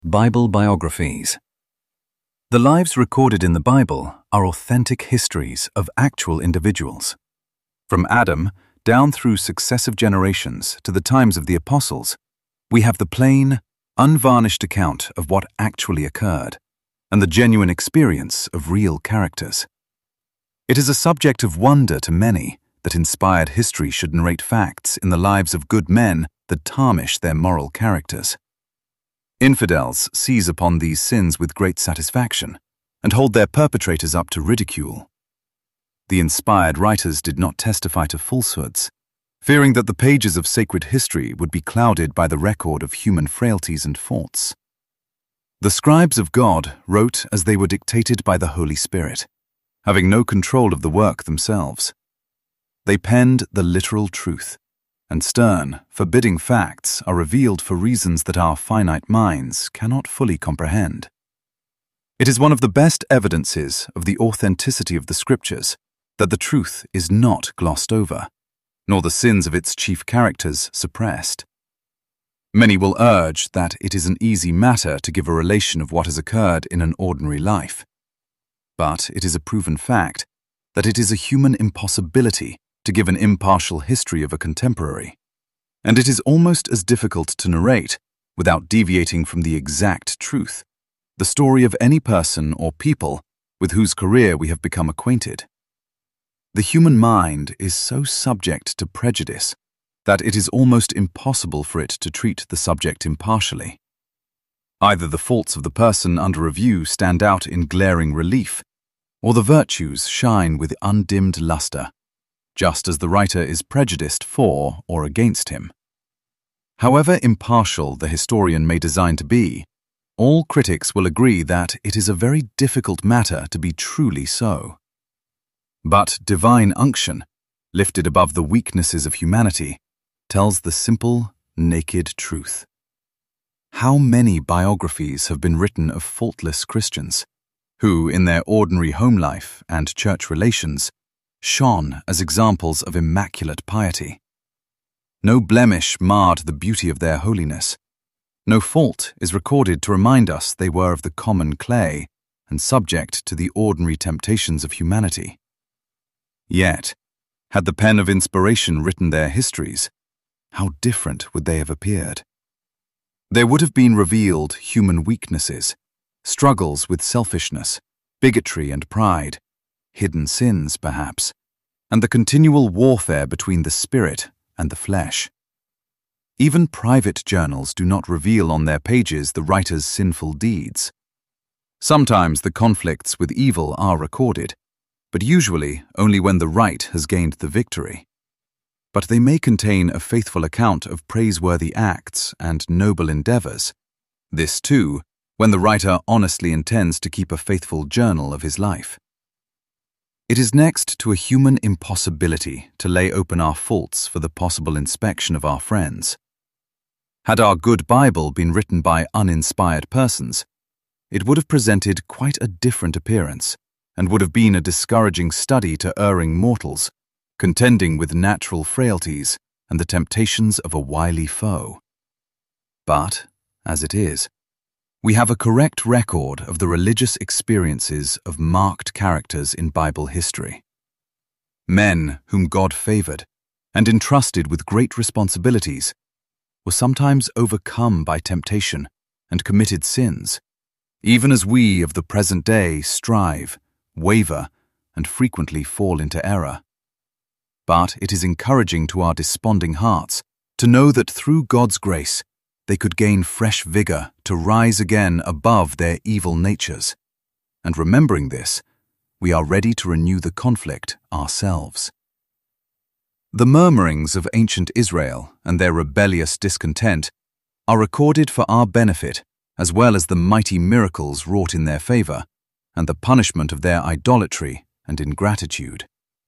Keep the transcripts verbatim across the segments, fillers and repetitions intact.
Bible biographies. The lives recorded in the Bible are authentic histories of actual individuals. From Adam down through successive generations to the times of the apostles, we have the plain, unvarnished account of what actually occurred and the genuine experience of real characters. It is a subject of wonder to many that inspired history should narrate facts in the lives of good men that tarnish their moral characters. Infidels seize upon these sins with great satisfaction and hold their perpetrators up to ridicule. The inspired writers did not testify to falsehoods, fearing that the pages of sacred history would be clouded by the record of human frailties and faults. The scribes of God wrote as they were dictated by the Holy Spirit, having no control of the work themselves. They penned the literal truth, and stern, forbidding facts are revealed for reasons that our finite minds cannot fully comprehend. It is one of the best evidences of the authenticity of the Scriptures that the truth is not glossed over, nor the sins of its chief characters suppressed. Many will urge that it is an easy matter to give a relation of what has occurred in an ordinary life. But it is a proven fact that it is a human impossibility to give an impartial history of a contemporary, and it is almost as difficult to narrate, without deviating from the exact truth, the story of any person or people with whose career we have become acquainted. The human mind is so subject to prejudice that it is almost impossible for it to treat the subject impartially. Either the faults of the person under review stand out in glaring relief, or the virtues shine with undimmed luster, just as the writer is prejudiced for or against him. However impartial the historian may design to be, all critics will agree that it is a very difficult matter to be truly so. But divine unction, lifted above the weaknesses of humanity, tells the simple, naked truth. How many biographies have been written of faultless Christians, who, in their ordinary home life and church relations, shone as examples of immaculate piety. No blemish marred the beauty of their holiness. No fault is recorded to remind us they were of the common clay and subject to the ordinary temptations of humanity. Yet, had the pen of inspiration written their histories, how different would they have appeared? There would have been revealed human weaknesses, struggles with selfishness, bigotry and pride, hidden sins, perhaps, and the continual warfare between the spirit and the flesh. Even private journals do not reveal on their pages the writer's sinful deeds. Sometimes the conflicts with evil are recorded, but usually only when the right has gained the victory. But they may contain a faithful account of praiseworthy acts and noble endeavors, this too, when the writer honestly intends to keep a faithful journal of his life. It is next to a human impossibility to lay open our faults for the possible inspection of our friends. Had our good Bible been written by uninspired persons, it would have presented quite a different appearance and would have been a discouraging study to erring mortals, contending with natural frailties and the temptations of a wily foe. But, as it is, we have a correct record of the religious experiences of marked characters in Bible history. Men whom God favored and entrusted with great responsibilities were sometimes overcome by temptation and committed sins, even as we of the present day strive, waver, and frequently fall into error. But it is encouraging to our desponding hearts to know that through God's grace they could gain fresh vigor to rise again above their evil natures, and remembering this, we are ready to renew the conflict ourselves. The murmurings of ancient Israel and their rebellious discontent are recorded for our benefit, as well as the mighty miracles wrought in their favor and the punishment of their idolatry and ingratitude.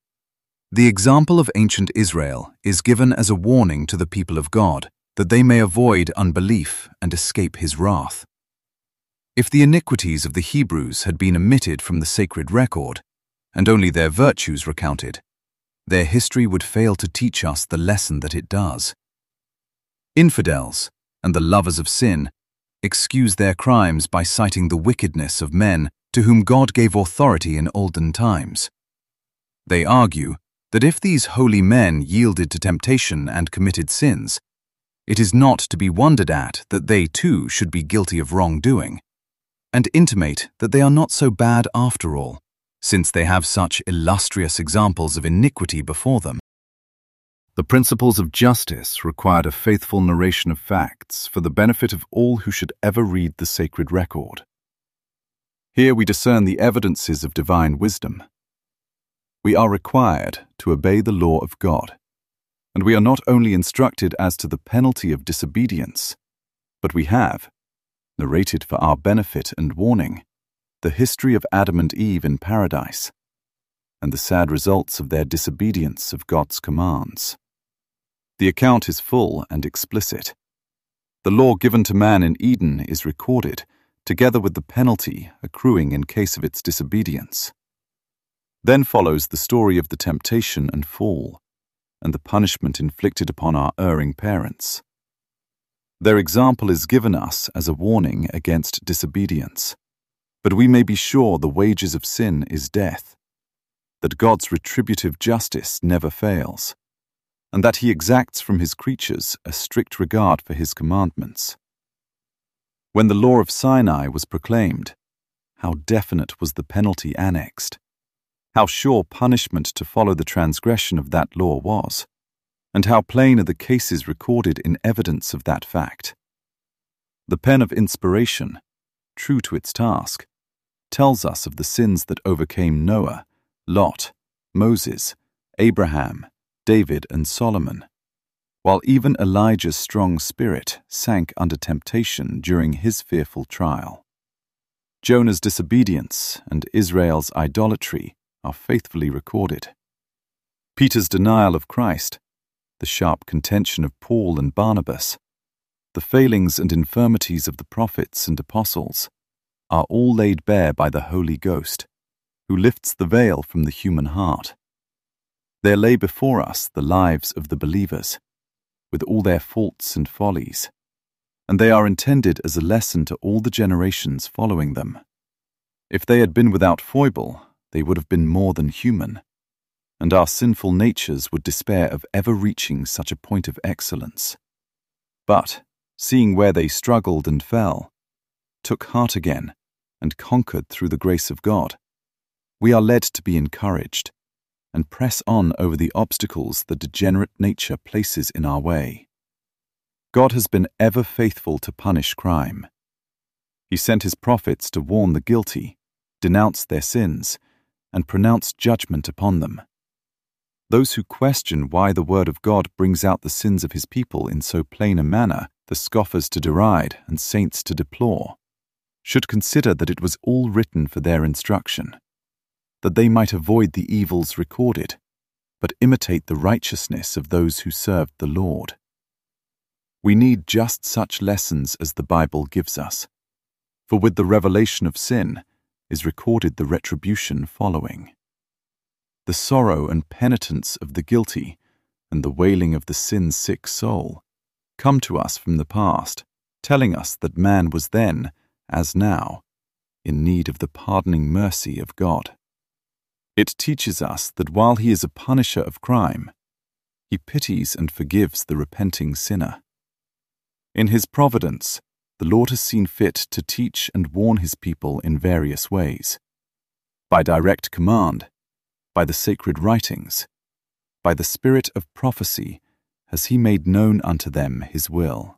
The example of ancient Israel is given as a warning to the people of God, that they may avoid unbelief and escape his wrath. If the iniquities of the Hebrews had been omitted from the sacred record, and only their virtues recounted, their history would fail to teach us the lesson that it does. Infidels, and the lovers of sin, excuse their crimes by citing the wickedness of men to whom God gave authority in olden times. They argue that if these holy men yielded to temptation and committed sins, it is not to be wondered at that they too should be guilty of wrongdoing, and intimate that they are not so bad after all, since they have such illustrious examples of iniquity before them. The principles of justice required a faithful narration of facts for the benefit of all who should ever read the sacred record. Here we discern the evidences of divine wisdom. We are required to obey the law of God, and we are not only instructed as to the penalty of disobedience, but we have, narrated for our benefit and warning, the history of Adam and Eve in paradise, and the sad results of their disobedience of God's commands. The account is full and explicit. The law given to man in Eden is recorded, together with the penalty accruing in case of its disobedience. Then follows the story of the temptation and fall, and the punishment inflicted upon our erring parents. Their example is given us as a warning against disobedience, but we may be sure the wages of sin is death, that God's retributive justice never fails, and that he exacts from his creatures a strict regard for his commandments. When the law of Sinai was proclaimed, how definite was the penalty annexed, how sure punishment to follow the transgression of that law was, and how plain are the cases recorded in evidence of that fact. The pen of inspiration, true to its task, tells us of the sins that overcame Noah, Lot, Moses, Abraham, David, and Solomon, while even Elijah's strong spirit sank under temptation during his fearful trial. Jonah's disobedience and Israel's idolatry are faithfully recorded. Peter's denial of Christ, the sharp contention of Paul and Barnabas, the failings and infirmities of the prophets and apostles, are all laid bare by the Holy Ghost, who lifts the veil from the human heart. There lay before us the lives of the believers, with all their faults and follies, and they are intended as a lesson to all the generations following them. If they had been without foible, they would have been more than human, and our sinful natures would despair of ever reaching such a point of excellence. But, seeing where they struggled and fell, took heart again, and conquered through the grace of God, we are led to be encouraged, and press on over the obstacles the degenerate nature places in our way. God has been ever faithful to punish crime. He sent his prophets to warn the guilty, denounce their sins, and pronounce judgment upon them. Those who question why the word of God brings out the sins of his people in so plain a manner, the scoffers to deride and saints to deplore, should consider that it was all written for their instruction, that they might avoid the evils recorded, but imitate the righteousness of those who served the Lord. We need just such lessons as the Bible gives us, for with the revelation of sin is recorded the retribution following. The sorrow and penitence of the guilty and the wailing of the sin-sick soul come to us from the past, telling us that man was then, as now, in need of the pardoning mercy of God. It teaches us that while he is a punisher of crime, he pities and forgives the repenting sinner. In his providence, the Lord has seen fit to teach and warn his people in various ways. By direct command, by the sacred writings, by the spirit of prophecy, has he made known unto them his will.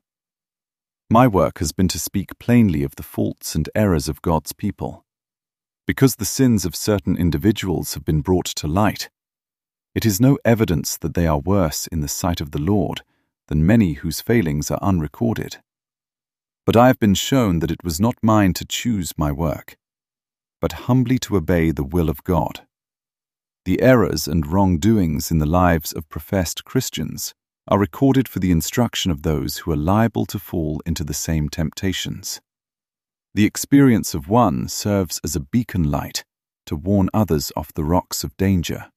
My work has been to speak plainly of the faults and errors of God's people. Because the sins of certain individuals have been brought to light, it is no evidence that they are worse in the sight of the Lord than many whose failings are unrecorded. But I have been shown that it was not mine to choose my work, but humbly to obey the will of God. The errors and wrongdoings in the lives of professed Christians are recorded for the instruction of those who are liable to fall into the same temptations. The experience of one serves as a beacon light to warn others off the rocks of danger.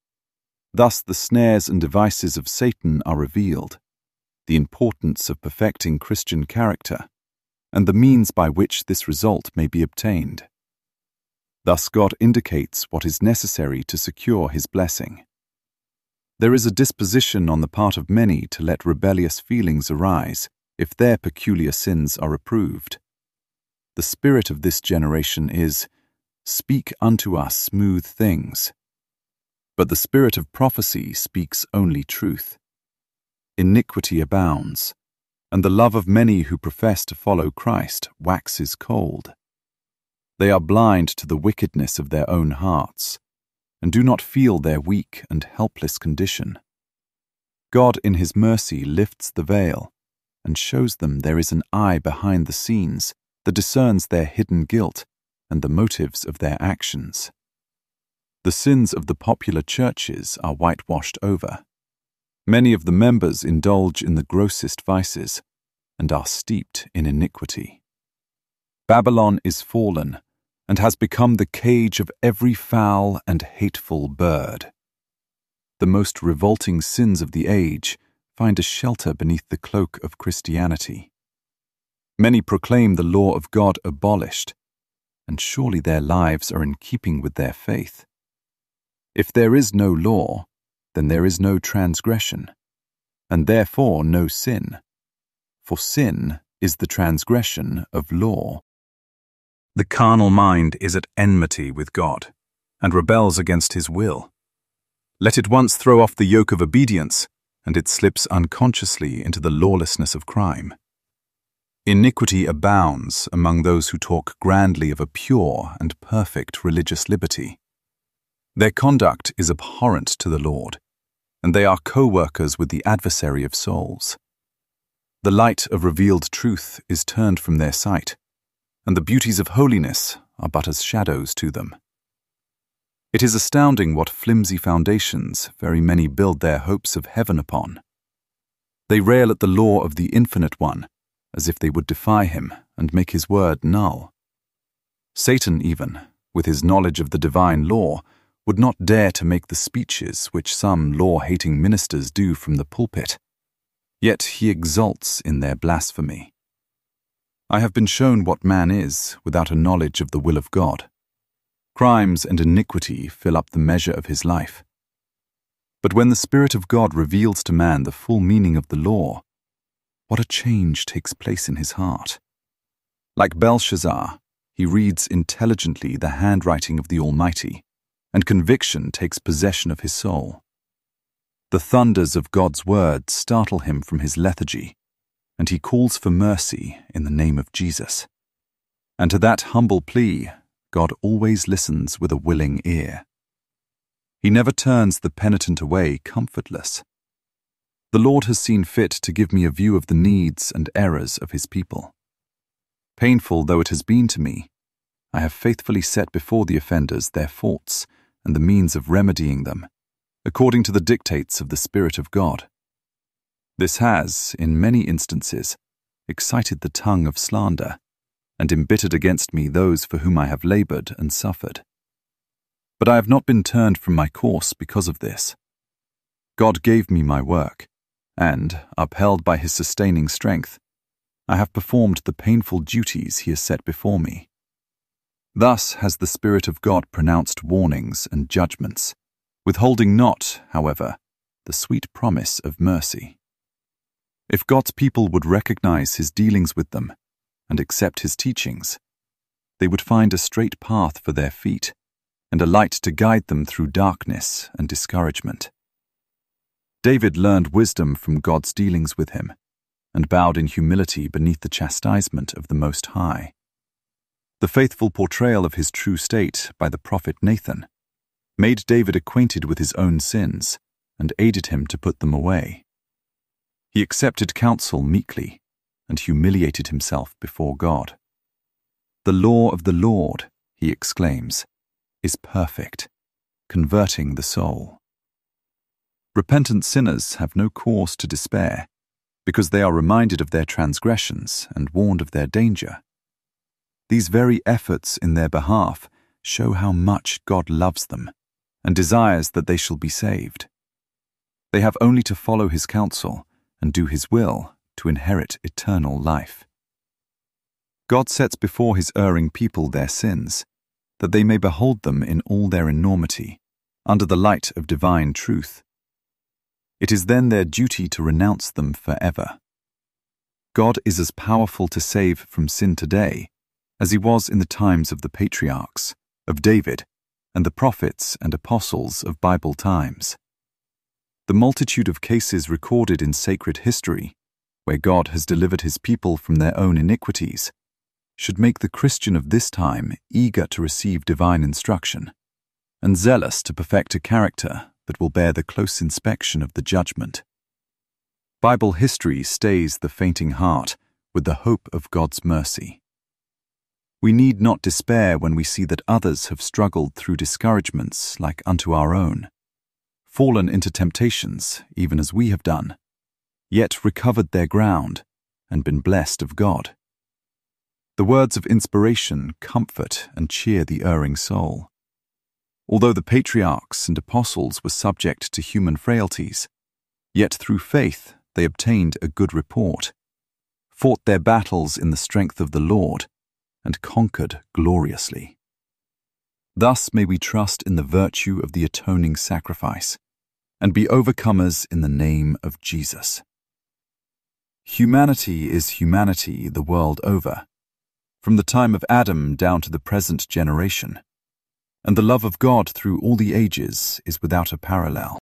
Thus the snares and devices of Satan are revealed, the importance of perfecting Christian character, and the means by which this result may be obtained. Thus God indicates what is necessary to secure his blessing. There is a disposition on the part of many to let rebellious feelings arise if their peculiar sins are approved. The spirit of this generation is, "Speak unto us smooth things." But the spirit of prophecy speaks only truth. Iniquity abounds, and the love of many who profess to follow Christ waxes cold. They are blind to the wickedness of their own hearts, and do not feel their weak and helpless condition. God in his mercy lifts the veil and shows them there is an eye behind the scenes that discerns their hidden guilt and the motives of their actions. The sins of the popular churches are whitewashed over. Many of the members indulge in the grossest vices and are steeped in iniquity. Babylon is fallen and has become the cage of every foul and hateful bird. The most revolting sins of the age find a shelter beneath the cloak of Christianity. Many proclaim the law of God abolished, and surely their lives are in keeping with their faith. If there is no law, then there is no transgression, and therefore no sin, for sin is the transgression of law. The carnal mind is at enmity with God, and rebels against his will. Let it once throw off the yoke of obedience, and it slips unconsciously into the lawlessness of crime. Iniquity abounds among those who talk grandly of a pure and perfect religious liberty. Their conduct is abhorrent to the Lord, and they are co-workers with the adversary of souls. The light of revealed truth is turned from their sight, and the beauties of holiness are but as shadows to them. It is astounding what flimsy foundations very many build their hopes of heaven upon. They rail at the law of the Infinite One, as if they would defy him and make his word null. Satan even, with his knowledge of the divine law, would not dare to make the speeches which some law-hating ministers do from the pulpit. Yet he exults in their blasphemy. I have been shown what man is without a knowledge of the will of God. Crimes and iniquity fill up the measure of his life. But when the Spirit of God reveals to man the full meaning of the law, what a change takes place in his heart. Like Belshazzar, he reads intelligently the handwriting of the Almighty, and conviction takes possession of his soul. The thunders of God's word startle him from his lethargy, and he calls for mercy in the name of Jesus. And to that humble plea, God always listens with a willing ear. He never turns the penitent away comfortless. The Lord has seen fit to give me a view of the needs and errors of his people. Painful though it has been to me, I have faithfully set before the offenders their faults and the means of remedying them, according to the dictates of the Spirit of God. This has, in many instances, excited the tongue of slander, and embittered against me those for whom I have labored and suffered. But I have not been turned from my course because of this. God gave me my work, and, upheld by his sustaining strength, I have performed the painful duties he has set before me. Thus has the Spirit of God pronounced warnings and judgments, withholding not, however, the sweet promise of mercy. If God's people would recognize his dealings with them and accept his teachings, they would find a straight path for their feet and a light to guide them through darkness and discouragement. David learned wisdom from God's dealings with him and bowed in humility beneath the chastisement of the Most High. The faithful portrayal of his true state by the prophet Nathan made David acquainted with his own sins and aided him to put them away. He accepted counsel meekly and humiliated himself before God. The law of the Lord, he exclaims, is perfect, converting the soul. Repentant sinners have no cause to despair, because they are reminded of their transgressions and warned of their danger. These very efforts in their behalf show how much God loves them and desires that they shall be saved. They have only to follow his counsel and do his will to inherit eternal life. God sets before his erring people their sins, that they may behold them in all their enormity, under the light of divine truth. It is then their duty to renounce them forever. God is as powerful to save from sin today as he was in the times of the patriarchs, of David, and the prophets and apostles of Bible times. The multitude of cases recorded in sacred history, where God has delivered his people from their own iniquities, should make the Christian of this time eager to receive divine instruction, and zealous to perfect a character that will bear the close inspection of the judgment. Bible history stays the fainting heart with the hope of God's mercy. We need not despair when we see that others have struggled through discouragements like unto our own, fallen into temptations even as we have done, yet recovered their ground and been blessed of God. The words of inspiration comfort and cheer the erring soul. Although the patriarchs and apostles were subject to human frailties, yet through faith they obtained a good report, fought their battles in the strength of the Lord, and conquered gloriously. Thus may we trust in the virtue of the atoning sacrifice, and be overcomers in the name of Jesus. Humanity is humanity the world over, from the time of Adam down to the present generation, and the love of God through all the ages is without a parallel.